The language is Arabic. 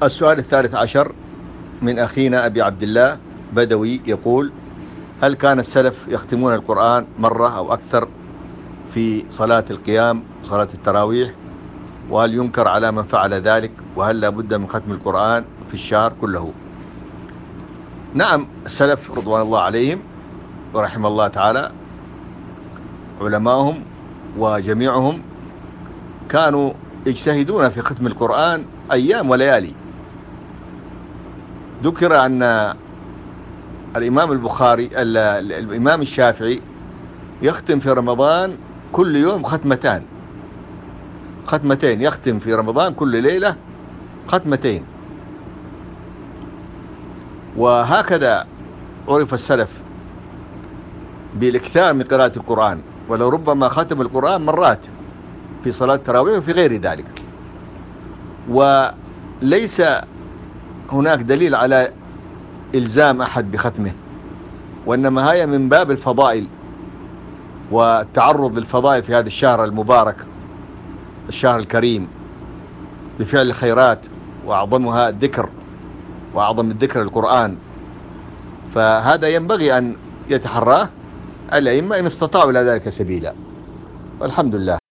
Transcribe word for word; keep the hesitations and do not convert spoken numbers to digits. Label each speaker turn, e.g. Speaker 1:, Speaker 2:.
Speaker 1: السؤال الثالث عشر من أخينا أبي عبد الله بدوي يقول: هل كان السلف يختمون القرآن مرة أو أكثر في صلاة القيام صلاة التراويح؟ وهل ينكر على من فعل ذلك؟ وهل لا بد من ختم القرآن في الشهر كله؟ نعم، السلف رضوان الله عليهم ورحم الله تعالى علماءهم وجميعهم كانوا يجتهدون في ختم القرآن أيام وليالي. ذكر أن الإمام البخاري الإمام الشافعي يختم في رمضان كل يوم ختمتان ختمتين يختم في رمضان كل ليلة ختمتين. وهكذا عرف السلف بالاكثار من قراءة القرآن، ولو ربما ختم القرآن مرات في صلاة التراويح وفي غير ذلك. وليس هناك دليل على إلزام أحد بختمه، وإنما هي من باب الفضائل والتعرض للفضائل في هذا الشهر المبارك الشهر الكريم بفعل الخيرات، وأعظمها الذكر، وأعظم الذكر القرآن. فهذا ينبغي أن يتحراه الأئمة إن استطاعوا إلى ذلك سبيلا، والحمد لله.